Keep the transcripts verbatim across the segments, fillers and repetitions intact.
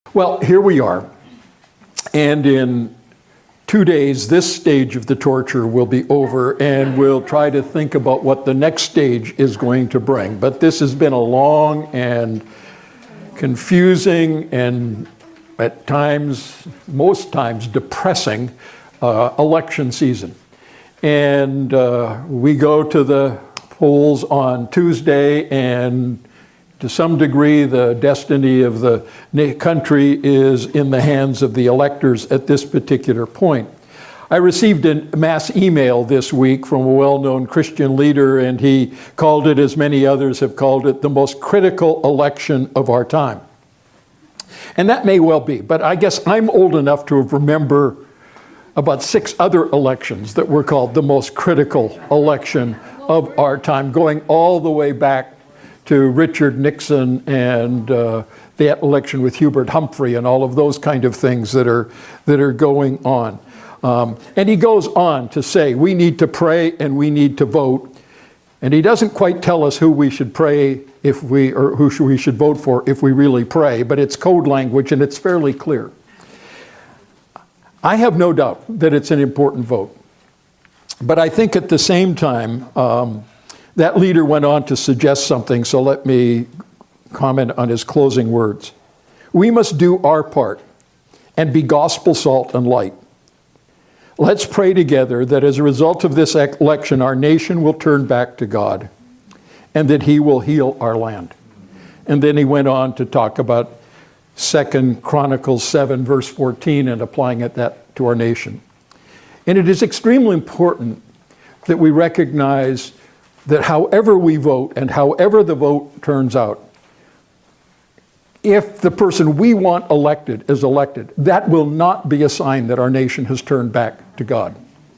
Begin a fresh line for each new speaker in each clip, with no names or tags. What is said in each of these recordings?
Well, here we are, and in two days, this stage of the torture will be over, and we'll try to think about what the next stage is going to bring. But this has been a long and confusing and at times, most times, depressing uh, election season. And uh, we go to the polls on Tuesday, and to some degree, the destiny of the country is in the hands of the electors at this particular point. I received a mass email this week from a well-known Christian leader, and he called it, as many others have called it, the most critical election of our time. And that may well be, but I guess I'm old enough to remember about six other elections that were called the most critical election of our time, going all the way back to Richard Nixon and uh, that election with Hubert Humphrey and all of those kind of things that are that are going on. Um, and he goes on to say, we need to pray and we need to vote. And he doesn't quite tell us who we should pray if we, or who we should vote for if we really pray, but it's code language and it's fairly clear. I have no doubt that it's an important vote. But I think at the same time, um, that leader went on to suggest something, so let me comment on his closing words. We must do our part and be gospel salt and light. Let's pray together that as a result of this election, our nation will turn back to God and that he will heal our land. And then he went on to talk about Second Chronicles seven, verse fourteen, and applying it that to our nation. And it is extremely important that we recognize that however we vote and however the vote turns out, if the person we want elected is elected, that will not be a sign that our nation has turned back to God.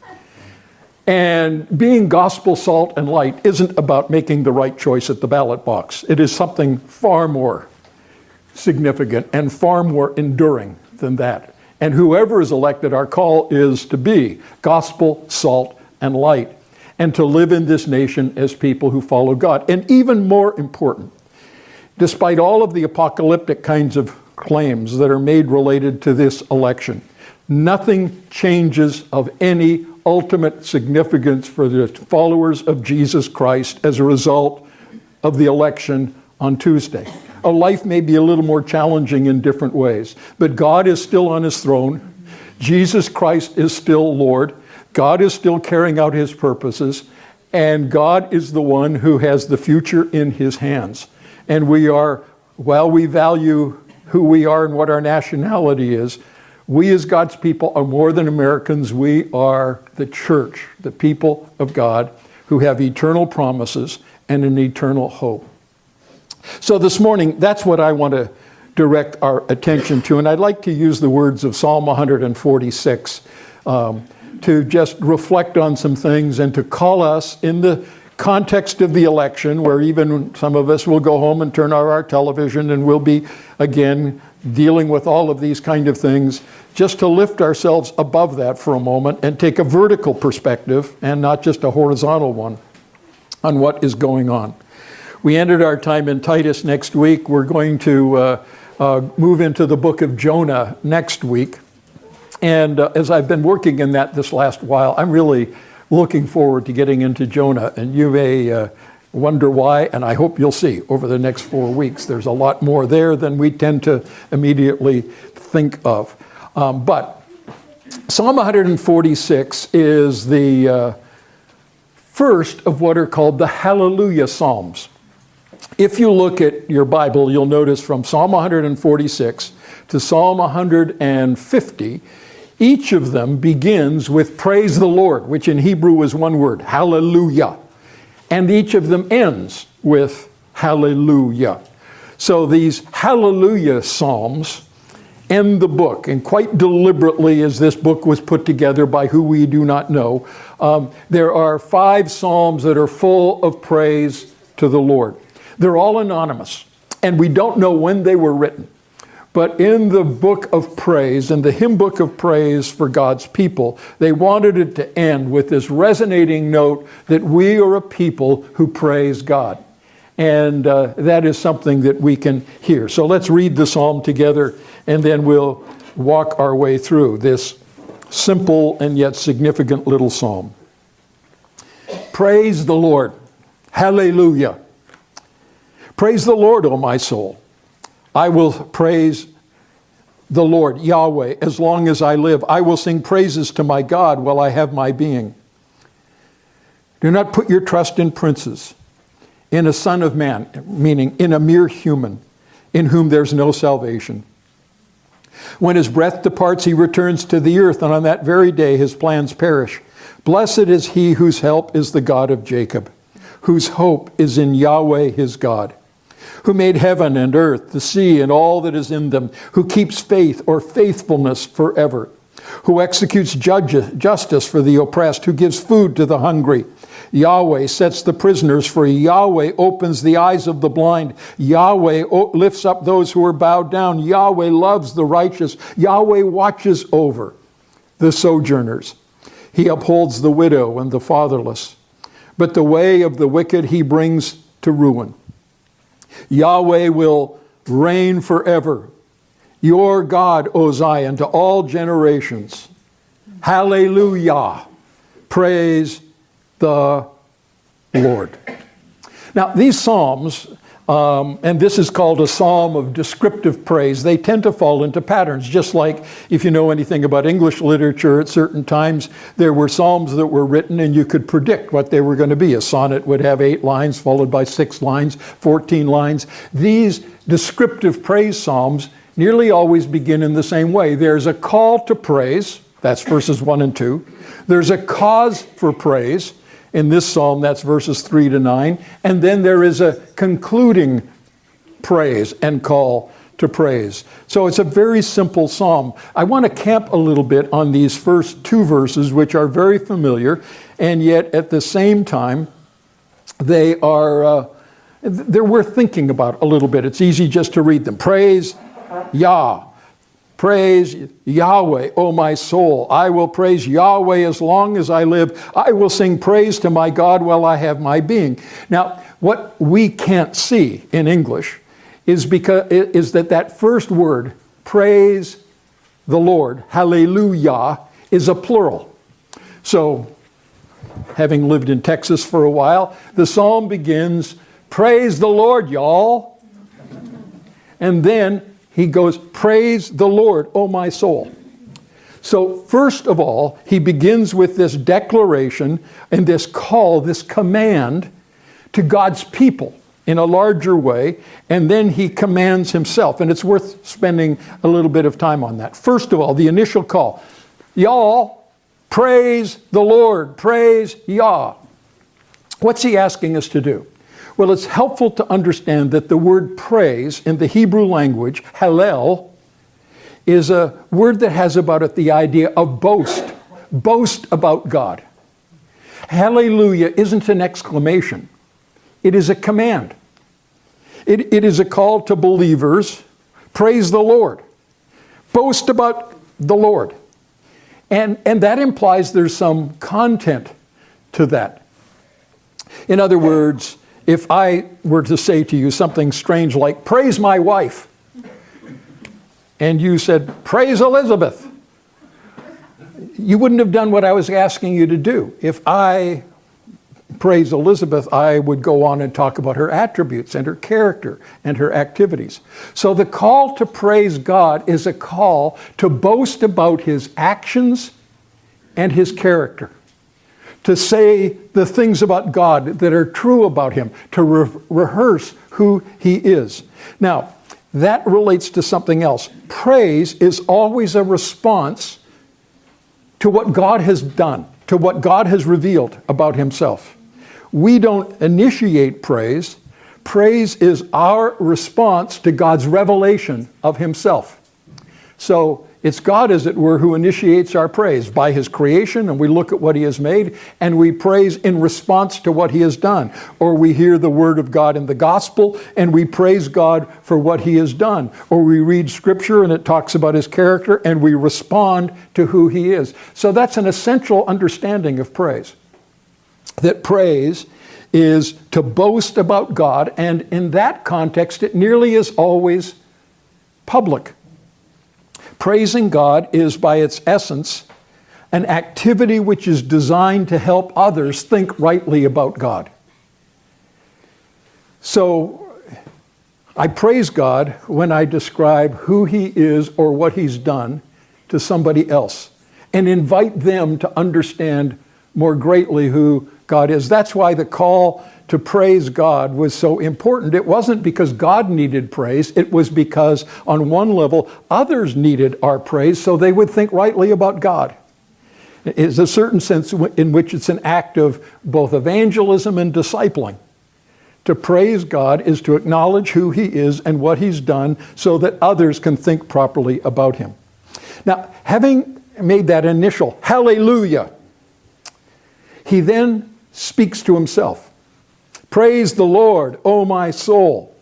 And being gospel salt and light isn't about making the right choice at the ballot box. It is something far more significant and far more enduring than that. And whoever is elected, our call is to be gospel salt and light, and to live in this nation as people who follow God. And even more important, despite all of the apocalyptic kinds of claims that are made related to this election, nothing changes of any ultimate significance for the followers of Jesus Christ as a result of the election on Tuesday. A life may be a little more challenging in different ways, but God is still on his throne. Jesus Christ is still Lord. God is still carrying out his purposes, and God is the one who has the future in his hands. And we are, while we value who we are and what our nationality is, we as God's people are more than Americans. We are the church, the people of God, who have eternal promises and an eternal hope. So this morning, that's what I want to direct our attention to. And I'd like to use the words of Psalm one forty-six um, to just reflect on some things and to call us in the context of the election, where even some of us will go home and turn on our television and we'll be, again, dealing with all of these kind of things, just to lift ourselves above that for a moment and take a vertical perspective and not just a horizontal one on what is going on. We ended our time in Titus next week. We're going to uh, uh, move into the book of Jonah next week. And uh, as I've been working in that this last while, I'm really looking forward to getting into Jonah. And you may uh, wonder why, and I hope you'll see over the next four weeks. There's a lot more there than we tend to immediately think of. Um, but Psalm one forty-six is the uh, first of what are called the Hallelujah Psalms. If you look at your Bible, you'll notice from Psalm one forty-six to Psalm one fifty, each of them begins with praise the Lord, which in Hebrew is one word, hallelujah. And each of them ends with hallelujah. So these hallelujah psalms end the book, and quite deliberately, as this book was put together by who we do not know, um, there are five psalms that are full of praise to the Lord. They're all anonymous, and we don't know when they were written. But in the book of praise, in the hymn book of praise for God's people, they wanted it to end with this resonating note that we are a people who praise God. And uh, that is something that we can hear. So let's read the psalm together, and then we'll walk our way through this simple and yet significant little psalm. Praise the Lord. Hallelujah. Praise the Lord, O my soul. I will praise the Lord, Yahweh, as long as I live. I will sing praises to my God while I have my being. Do not put your trust in princes, in a son of man, meaning in a mere human, in whom there's no salvation. When his breath departs, he returns to the earth, and on that very day his plans perish. Blessed is he whose help is the God of Jacob, whose hope is in Yahweh his God, who made heaven and earth, the sea, and all that is in them, who keeps faith or faithfulness forever, who executes judge, justice for the oppressed, who gives food to the hungry. Yahweh sets the prisoners free. Yahweh opens the eyes of the blind. Yahweh lifts up those who are bowed down. Yahweh loves the righteous. Yahweh watches over the sojourners. He upholds the widow and the fatherless. But the way of the wicked he brings to ruin. Yahweh will reign forever. Your God, O Zion, to all generations. Hallelujah. Praise the Lord. Now, these psalms, um, and this is called a psalm of descriptive praise, they tend to fall into patterns, just like if you know anything about English literature, at certain times there were psalms that were written and you could predict what they were going to be. A sonnet would have eight lines followed by six lines, fourteen lines. These descriptive praise psalms nearly always begin in the same way. There's a call to praise, that's verses one and two. There's a cause for praise. In this psalm, that's verses three to nine. And then there is a concluding praise and call to praise. So it's a very simple psalm. I want to camp a little bit on these first two verses, which are very familiar, and yet at the same time, they are uh, they're worth thinking about a little bit. It's easy just to read them. Praise Yah. Praise Yahweh, O my soul. I will praise Yahweh as long as I live. I will sing praise to my God while I have my being. Now, what we can't see in English is because is that that first word, praise the Lord, hallelujah, is a plural. So, having lived in Texas for a while, the psalm begins, praise the Lord, y'all. And then he goes, praise the Lord, O my soul. So first of all, he begins with this declaration and this call, this command to God's people in a larger way, and then he commands himself. And it's worth spending a little bit of time on that. First of all, the initial call. Y'all, praise the Lord, praise Yah. What's he asking us to do? Well, it's helpful to understand that the word praise in the Hebrew language, hallel, is a word that has about it the idea of boast. Boast about God. Hallelujah isn't an exclamation. It is a command. It, it is a call to believers. Praise the Lord. Boast about the Lord. And, and that implies there's some content to that. In other words, if I were to say to you something strange like, praise my wife, and you said, praise Elizabeth, you wouldn't have done what I was asking you to do. If I praise Elizabeth, I would go on and talk about her attributes and her character and her activities. So the call to praise God is a call to boast about his actions and his character. To say the things about God that are true about him, to re- rehearse who he is. Now, that relates to something else. Praise is always a response to what God has done, to what God has revealed about himself. We don't initiate praise. Praise is our response to God's revelation of himself. So it's God, as it were, who initiates our praise by his creation, and we look at what he has made, and we praise in response to what he has done. Or we hear the word of God in the gospel, and we praise God for what he has done. Or we read scripture, and it talks about his character, and we respond to who he is. So that's an essential understanding of praise. That praise is to boast about God, and in that context, it nearly is always public. Praising God is, by its essence, an activity which is designed to help others think rightly about God. So, I praise God when I describe who He is or what He's done to somebody else and invite them to understand more greatly who God is. That's why the call to praise God was so important. It wasn't because God needed praise. It was because, on one level, others needed our praise so they would think rightly about God. It's a certain sense in which it's an act of both evangelism and discipling. To praise God is to acknowledge who He is and what He's done so that others can think properly about Him. Now, having made that initial hallelujah, He then speaks to Himself. Praise the Lord, O my soul.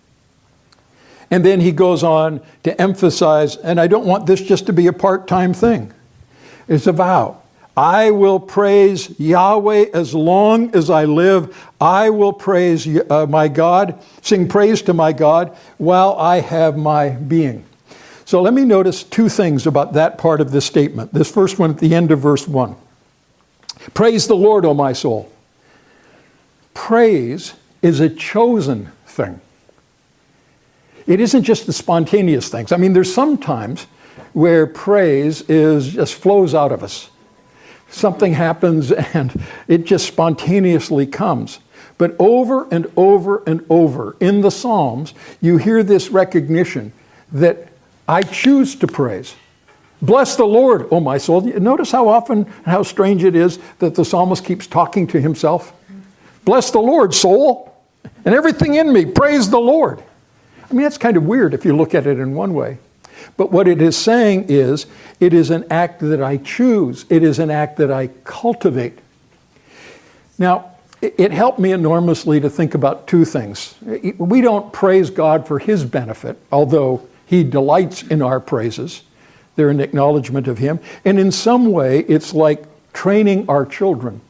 And then He goes on to emphasize, and I don't want this just to be a part-time thing. It's a vow. I will praise Yahweh as long as I live. I will praise uh, my God, sing praise to my God while I have my being. So let me notice two things about that part of this statement. This first one at the end of verse one. Praise the Lord, O my soul. Praise is a chosen thing. It isn't just the spontaneous things. I mean, there's some times where praise is just flows out of us. Something happens and it just spontaneously comes. But over and over and over in the Psalms, you hear this recognition that I choose to praise. Bless the Lord, O my soul. Notice how often and how strange it is that the psalmist keeps talking to himself. Bless the Lord, soul, and everything in me, praise the Lord. I mean, that's kind of weird if you look at it in one way. But what it is saying is, it is an act that I choose. It is an act that I cultivate. Now, it helped me enormously to think about two things. We don't praise God for His benefit, although He delights in our praises. They're an acknowledgement of Him. And in some way, it's like training our children.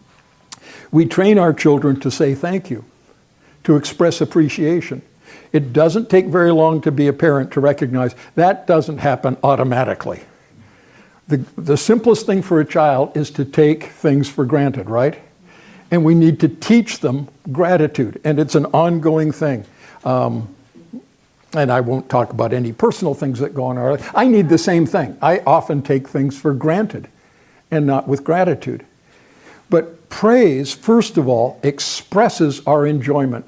We train our children to say thank you, to express appreciation. It doesn't take very long to be a parent to recognize that doesn't happen automatically. The, the simplest thing for a child is to take things for granted, right? And we need to teach them gratitude, and it's an ongoing thing. Um, and I won't talk about any personal things that go on in our life. I need the same thing. I often take things for granted and not with gratitude. But praise, first of all, expresses our enjoyment.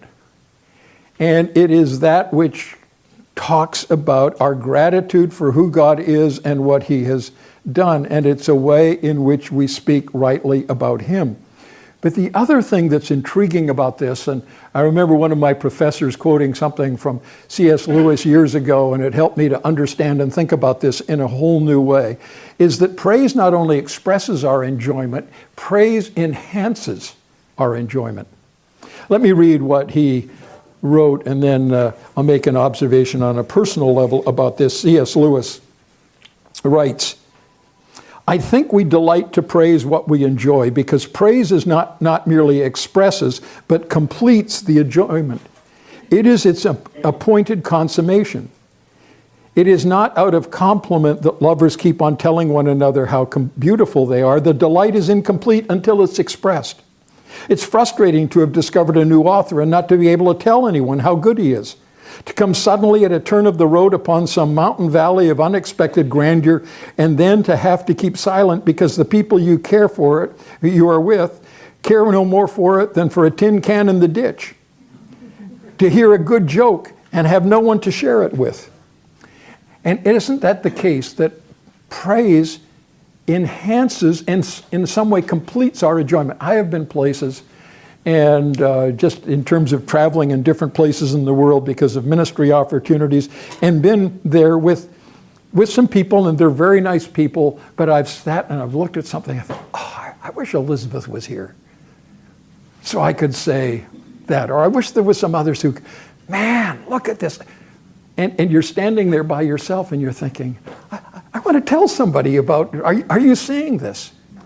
And it is that which talks about our gratitude for who God is and what He has done. And it's a way in which we speak rightly about Him. But the other thing that's intriguing about this, and I remember one of my professors quoting something from C S Lewis years ago, and it helped me to understand and think about this in a whole new way, is that praise not only expresses our enjoyment, praise enhances our enjoyment. Let me read what he wrote, and then uh, I'll make an observation on a personal level about this. C S Lewis writes, I think we delight to praise what we enjoy because praise is not, not merely expresses, but completes the enjoyment. It is its appointed consummation. It is not out of compliment that lovers keep on telling one another how com- beautiful they are. The delight is incomplete until it's expressed. It's frustrating to have discovered a new author and not to be able to tell anyone how good he is. To come suddenly at a turn of the road upon some mountain valley of unexpected grandeur, and then to have to keep silent because the people you care for it, you are with, care no more for it than for a tin can in the ditch. To hear a good joke and have no one to share it with. And isn't that the case, that praise enhances and in some way completes our enjoyment? I have been places, and uh, just in terms of traveling in different places in the world because of ministry opportunities, and been there with with some people, and they're very nice people, but I've sat and I've looked at something, I thought, oh, I wish Elizabeth was here so I could say that. Or I wish there was some others who, man, look at this. And, and you're standing there by yourself and you're thinking, I, I want to tell somebody about, are you, are you seeing this?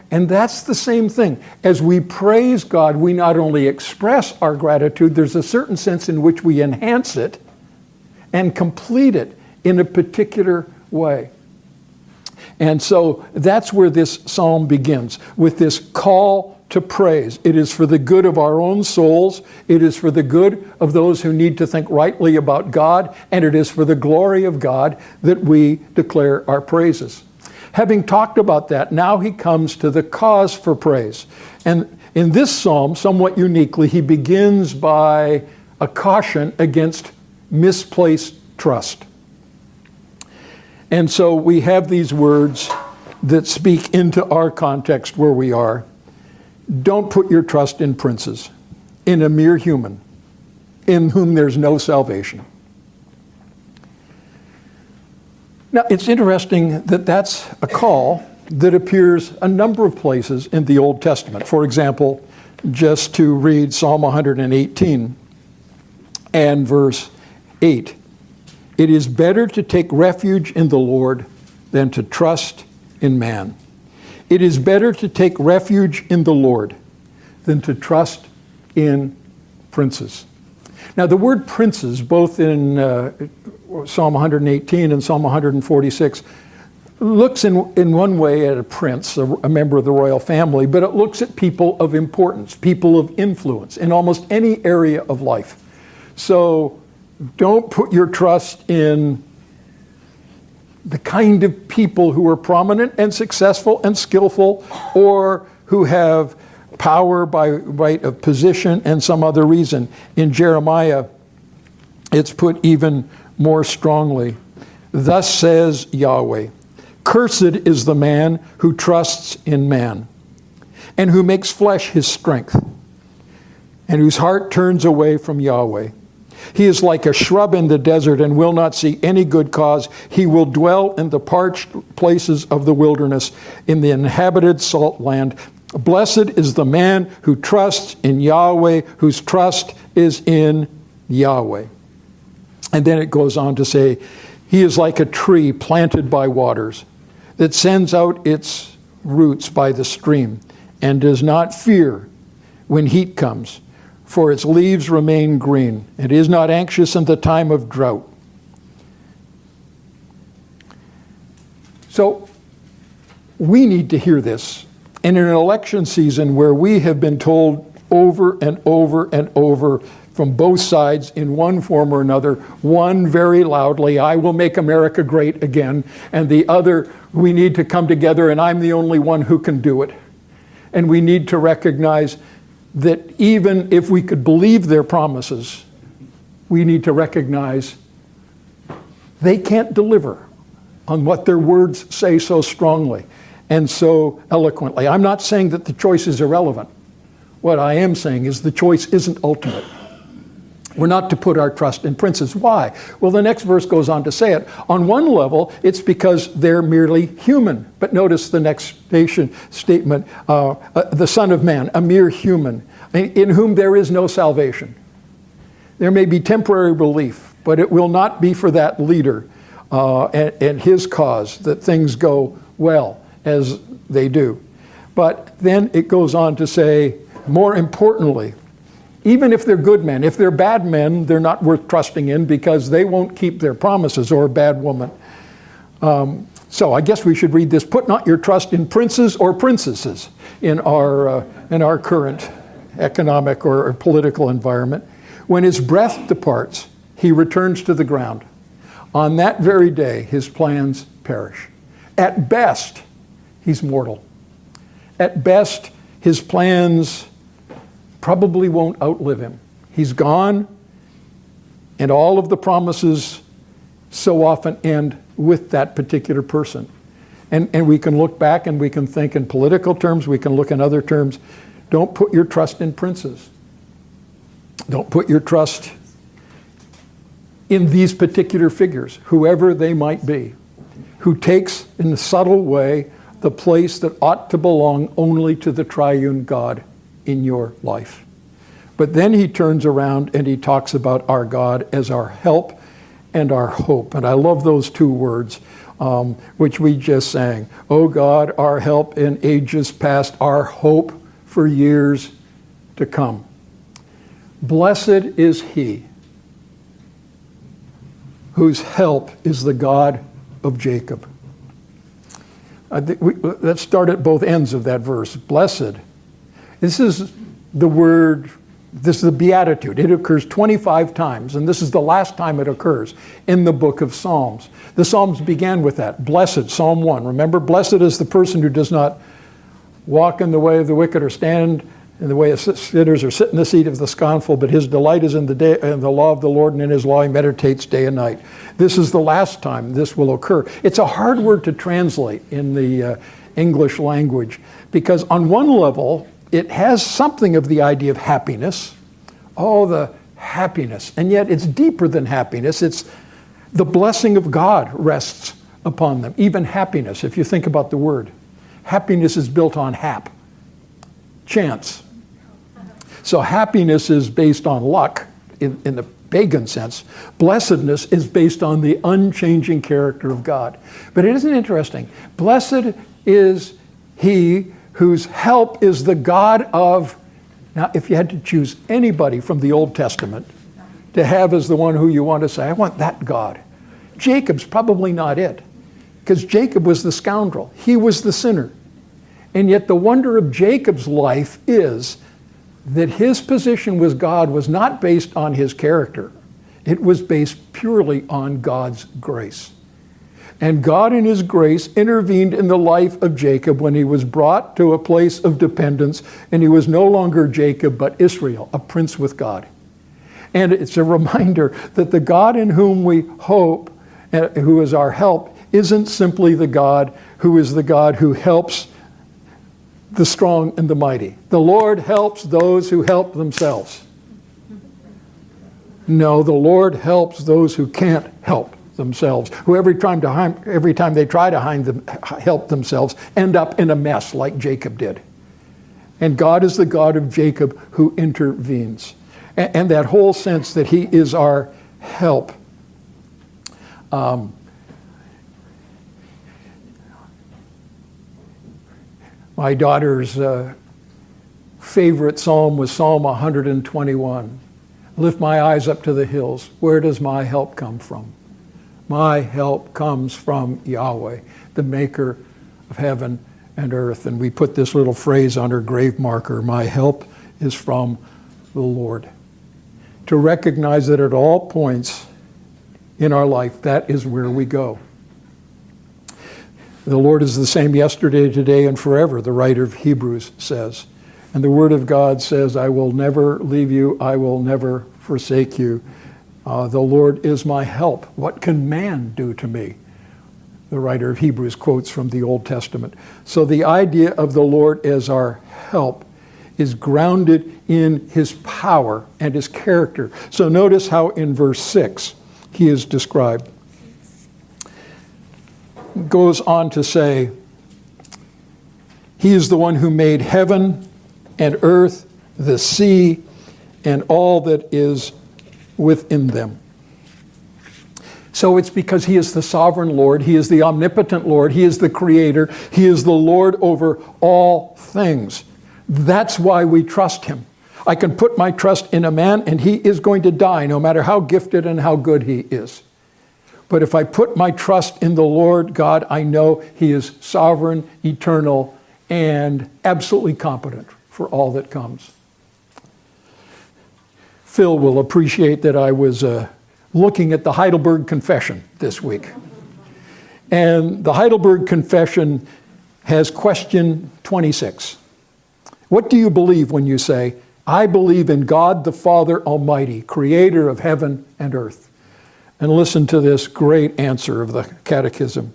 And that's the same thing. As we praise God, we not only express our gratitude, there's a certain sense in which we enhance it and complete it in a particular way. And so that's where this psalm begins, with this call to praise. It is for the good of our own souls, it is for the good of those who need to think rightly about God, and it is for the glory of God that we declare our praises. Having talked about that, now he comes to the cause for praise. And in this psalm, somewhat uniquely, he begins by a caution against misplaced trust. And so we have these words that speak into our context where we are. Don't put your trust in princes, in a mere human, in whom there's no salvation. Now, it's interesting that that's a call that appears a number of places in the Old Testament. For example, just to read Psalm one hundred eighteen and verse eight. It is better to take refuge in the Lord than to trust in man. It is better to take refuge in the Lord than to trust in princes. Now, the word princes, both in uh, Psalm one hundred eighteen and Psalm one hundred forty-six, looks in, in one way at a prince, a, a member of the royal family, but it looks at people of importance, people of influence in almost any area of life. So don't put your trust in the kind of people who are prominent and successful and skillful, or who have power by right of position and some other reason. In Jeremiah, it's put even more strongly. Thus says Yahweh, cursed is the man who trusts in man, and who makes flesh his strength, and whose heart turns away from Yahweh. He is like a shrub in the desert and will not see any good cause. He will dwell in the parched places of the wilderness, in the inhabited salt land. Blessed is the man who trusts in Yahweh, whose trust is in Yahweh. And then it goes on to say, he is like a tree planted by waters that sends out its roots by the stream and does not fear when heat comes, for its leaves remain green. It is not anxious in the time of drought. So we need to hear this. And in an election season where we have been told over and over and over from both sides in one form or another, one very loudly, I will make America great again, and the other, we need to come together and I'm the only one who can do it. And we need to recognize that even if we could believe their promises, we need to recognize they can't deliver on what their words say so strongly and so eloquently. I'm not saying that the choice is irrelevant. What I am saying is the choice isn't ultimate. We're not to put our trust in princes. Why? Well, the next verse goes on to say it. On one level, it's because they're merely human. But notice the next station, statement, uh, uh, the Son of Man, a mere human, in whom there is no salvation. There may be temporary relief, but it will not be for that leader uh, and, and his cause that things go well as they do. But then it goes on to say, more importantly, even if they're good men, if they're bad men, they're not worth trusting in because they won't keep their promises, or a bad woman. Um, so I guess we should read this. Put not your trust in princes or princesses in our, uh, in our current economic or, or political environment. When his breath departs, he returns to the ground. On that very day, his plans perish. At best, he's mortal. At best, his plans probably won't outlive him. He's gone, and all of the promises so often end with that particular person. And, and we can look back and we can think in political terms, we can look in other terms. Don't put your trust in princes. Don't put your trust in these particular figures, whoever they might be, who takes in a subtle way the place that ought to belong only to the triune God in your life. But then he turns around and he talks about our God as our help and our hope. And I love those two words, um, which we just sang. O God, our help in ages past, our hope for years to come. Blessed is he whose help is the God of Jacob. I think we, let's start at both ends of that verse. Blessed. This is the word, this is the beatitude. It occurs twenty-five times, and this is the last time it occurs in the book of Psalms. The Psalms began with that. Blessed, Psalm one. Remember, blessed is the person who does not walk in the way of the wicked or stand in the way of sinners or sit in the seat of the scornful, but his delight is in the, day, in the law of the Lord, and in his law he meditates day and night. This is the last time this will occur. It's a hard word to translate in the uh, English language, because on one level, it has something of the idea of happiness. Oh, the happiness. And yet it's deeper than happiness. It's the blessing of God rests upon them. Even happiness, if you think about the word. Happiness is built on hap, chance. So happiness is based on luck in, in the pagan sense. Blessedness is based on the unchanging character of God. But it isn't interesting. Blessed is he whose help is the God of... Now, if you had to choose anybody from the Old Testament to have as the one who you want to say, I want that God, Jacob's probably not it, because Jacob was the scoundrel. He was the sinner. And yet the wonder of Jacob's life is that his position with God was not based on his character. It was based purely on God's grace. And God in his grace intervened in the life of Jacob when he was brought to a place of dependence, and he was no longer Jacob but Israel, a prince with God. And it's a reminder that the God in whom we hope, uh, who is our help, isn't simply the God who is the God who helps the strong and the mighty. The Lord helps those who help themselves. No, the Lord helps those who can't help themselves, who every time, to, every time they try to them, help themselves end up in a mess like Jacob did. And God is the God of Jacob who intervenes. And, and that whole sense that he is our help. Um, My daughter's uh, favorite psalm was Psalm one hundred twenty-one. Lift my eyes up to the hills. Where does my help come from? My help comes from Yahweh, the maker of heaven and earth. And we put this little phrase on her grave marker, my help is from the Lord. To recognize that at all points in our life, that is where we go. The Lord is the same yesterday, today, and forever, the writer of Hebrews says. And the Word of God says, I will never leave you, I will never forsake you. Uh, the Lord is my help. What can man do to me? The writer of Hebrews quotes from the Old Testament. So the idea of the Lord as our help is grounded in his power and his character. So notice how in verse six he is described. Goes on to say, he is the one who made heaven and earth, the sea, and all that is within them. So it's because he is the sovereign Lord, he is the omnipotent Lord, he is the creator, he is the Lord over all things. That's why we trust him. I can put my trust in a man and he is going to die no matter how gifted and how good he is. But if I put my trust in the Lord God, I know he is sovereign, eternal, and absolutely competent for all that comes. Phil will appreciate that I was uh, looking at the Heidelberg Confession this week. And the Heidelberg Confession has question twenty-six. What do you believe when you say, I believe in God the Father Almighty, creator of heaven and earth? And listen to this great answer of the Catechism.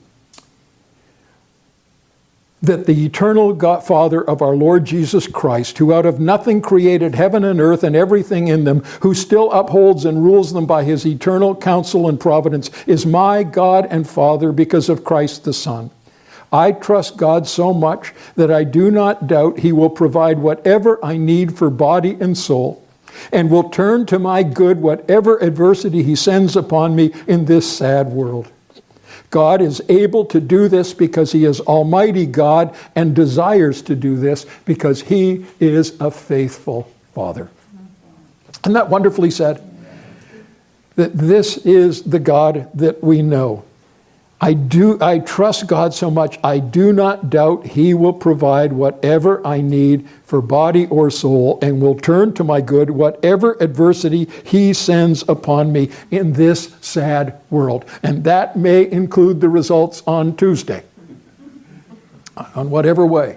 That the eternal God, Father of our Lord Jesus Christ, who out of nothing created heaven and earth and everything in them, who still upholds and rules them by his eternal counsel and providence, is my God and Father because of Christ the Son. I trust God so much that I do not doubt he will provide whatever I need for body and soul, and will turn to my good whatever adversity he sends upon me in this sad world. God is able to do this because he is Almighty God and desires to do this because he is a faithful Father. Isn't that wonderfully said? That this is the God that we know. I do, I trust God so much, I do not doubt he will provide whatever I need for body or soul and will turn to my good whatever adversity he sends upon me in this sad world. And that may include the results on Tuesday, on whatever way.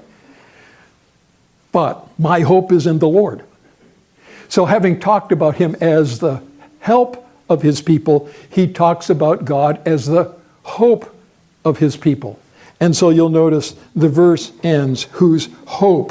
But my hope is in the Lord. So having talked about him as the help of his people, he talks about God as the hope of his people. And so you'll notice the verse ends, whose hope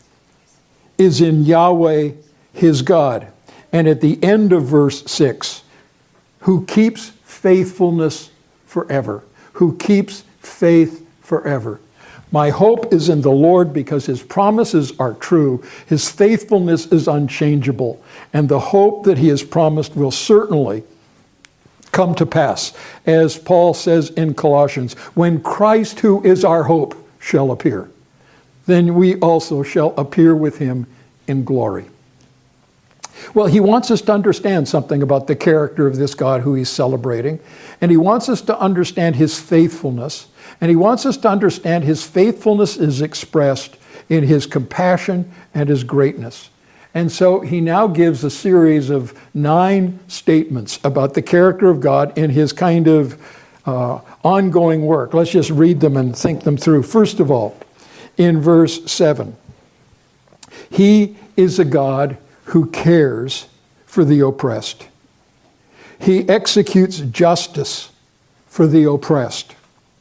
is in Yahweh his God. And at the end of verse six, who keeps faithfulness forever. Who keeps faith forever. My hope is in the Lord because his promises are true. His faithfulness is unchangeable. And the hope that he has promised will certainly come to pass. As Paul says in Colossians, when Christ, who is our hope, shall appear, then we also shall appear with him in glory. Well, he wants us to understand something about the character of this God who he's celebrating. And he wants us to understand his faithfulness. And he wants us to understand his faithfulness is expressed in his compassion and his greatness. And so he now gives a series of nine statements about the character of God in his kind of uh, ongoing work. Let's just read them and think them through. First of all, in verse seven, he is a God who cares for the oppressed. He executes justice for the oppressed.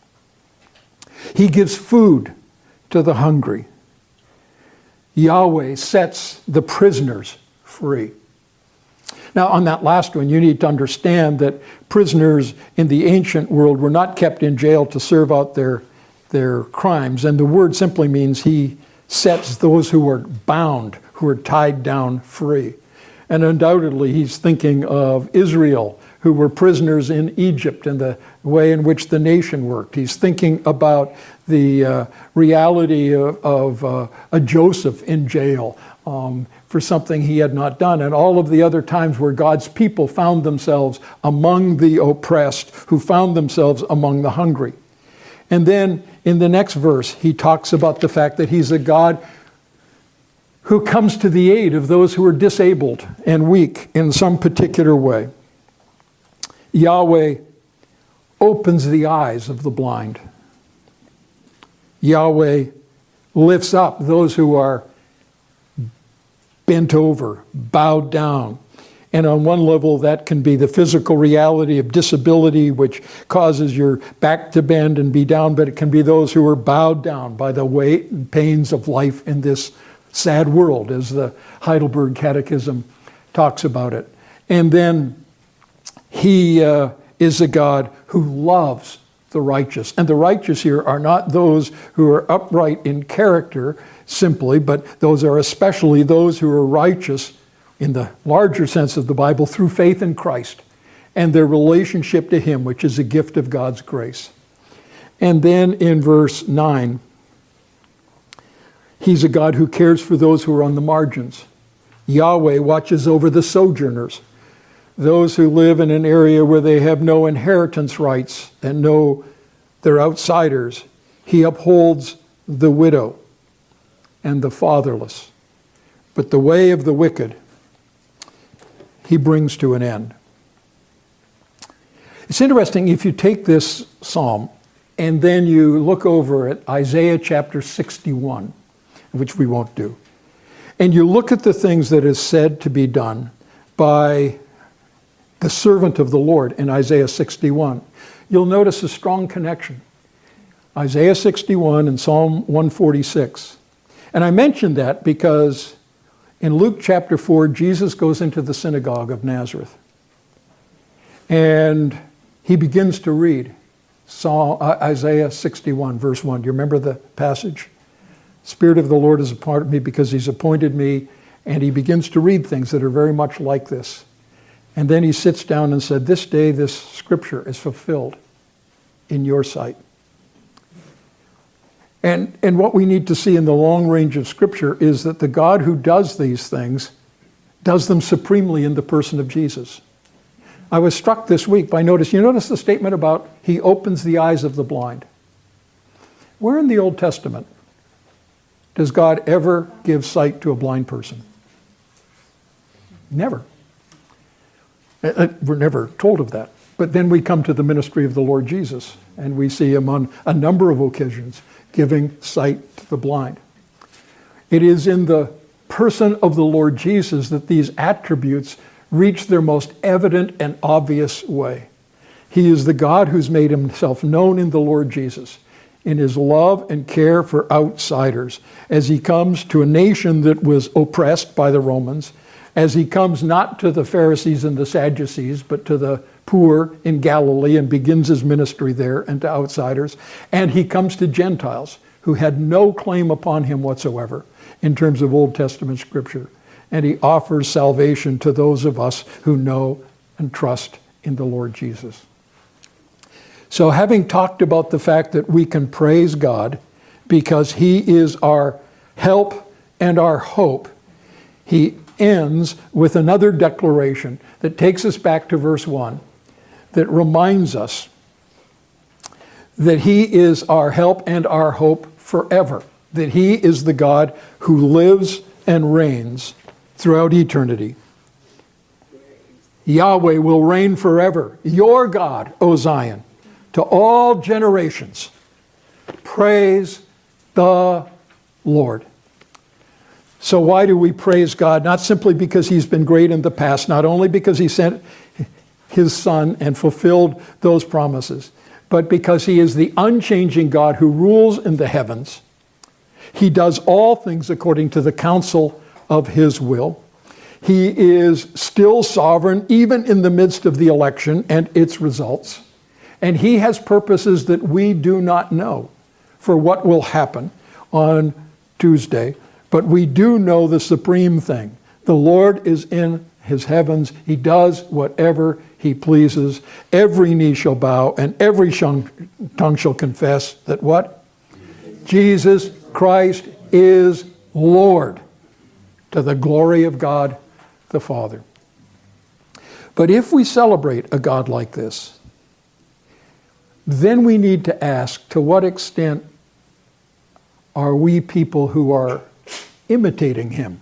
He gives food to the hungry. Yahweh sets the prisoners free. Now, on that last one, you need to understand that prisoners in the ancient world were not kept in jail to serve out their, their crimes. And the word simply means he sets those who are bound, who are tied down, free. And undoubtedly, he's thinking of Israel, who were prisoners in Egypt and the way in which the nation worked. He's thinking about the uh, reality of, of uh, a Joseph in jail um, for something he had not done, and all of the other times where God's people found themselves among the oppressed, who found themselves among the hungry. And then in the next verse, he talks about the fact that he's a God who comes to the aid of those who are disabled and weak in some particular way. Yahweh opens the eyes of the blind. Yahweh lifts up those who are bent over, bowed down. And on one level, that can be the physical reality of disability, which causes your back to bend and be down, but it can be those who are bowed down by the weight and pains of life in this sad world, as the Heidelberg Catechism talks about it. And then he uh, is a God who loves the righteous. And the righteous here are not those who are upright in character simply, but those are especially those who are righteous in the larger sense of the Bible through faith in Christ and their relationship to him, which is a gift of God's grace. And then in verse nine, he's a God who cares for those who are on the margins. Yahweh watches over the sojourners, those who live in an area where they have no inheritance rights and no, they're outsiders. He upholds the widow and the fatherless. But the way of the wicked he brings to an end. It's interesting if you take this psalm and then you look over at Isaiah chapter sixty-one, which we won't do, and you look at the things that is said to be done by the servant of the Lord in Isaiah sixty-one, you'll notice a strong connection. Isaiah sixty-one and Psalm one forty-six. And I mentioned that because in Luke chapter four, Jesus goes into the synagogue of Nazareth. And he begins to read Psalm, uh, Isaiah sixty-one, verse one. Do you remember the passage? Spirit of the Lord is a part of me because he's appointed me And he begins to read things that are very much like this. And then he sits down and said, this day this scripture is fulfilled in your sight. And, and what we need to see in the long range of scripture is that the God who does these things does them supremely in the person of Jesus. I was struck this week by notice, you notice the statement about he opens the eyes of the blind. Where in the Old Testament does God ever give sight to a blind person? Never. We're never told of that. But then we come to the ministry of the Lord Jesus, and we see him on a number of occasions giving sight to the blind. It is in the person of the Lord Jesus that these attributes reach their most evident and obvious way. He is the God who's made himself known in the Lord Jesus, in his love and care for outsiders, as he comes to a nation that was oppressed by the Romans, as he comes not to the Pharisees and the Sadducees, but to the poor in Galilee and begins his ministry there, and to outsiders. And he comes to Gentiles who had no claim upon him whatsoever in terms of Old Testament scripture. And he offers salvation to those of us who know and trust in the Lord Jesus. So having talked about the fact that we can praise God because he is our help and our hope, he ends with another declaration that takes us back to verse one, that reminds us that he is our help and our hope forever, that he is the God who lives and reigns throughout eternity. Yahweh will reign forever, your God, O Zion, to all generations. Praise the Lord. So why do we praise God? Not simply because he's been great in the past, not only because he sent his Son and fulfilled those promises, but because he is the unchanging God who rules in the heavens. He does all things according to the counsel of his will. He is still sovereign even in the midst of the election and its results. And he has purposes that we do not know for what will happen on Tuesday. But we do know the supreme thing. The Lord is in his heavens. He does whatever he pleases. Every knee shall bow and every tongue shall confess that what? Jesus Christ is Lord, to the glory of God the Father. But if we celebrate a God like this, then we need to ask, to what extent are we people who are imitating him?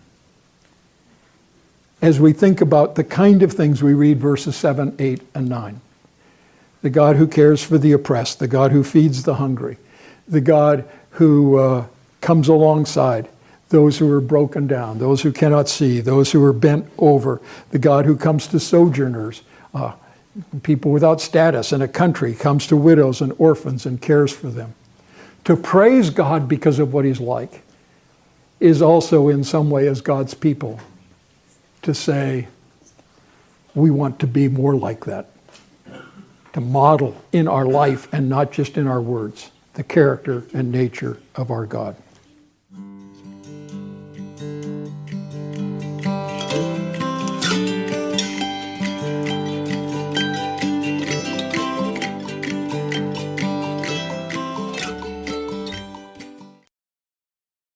As we think about the kind of things we read verses seven, eight, and nine. The God who cares for the oppressed, the God who feeds the hungry, the God who uh, comes alongside those who are broken down, those who cannot see, those who are bent over, the God who comes to sojourners, uh, people without status in a country, comes to widows and orphans and cares for them. To praise God because of what he's like is also in some way, as God's people, to say, we want to be more like that. To model in our life and not just in our words the character and nature of our God.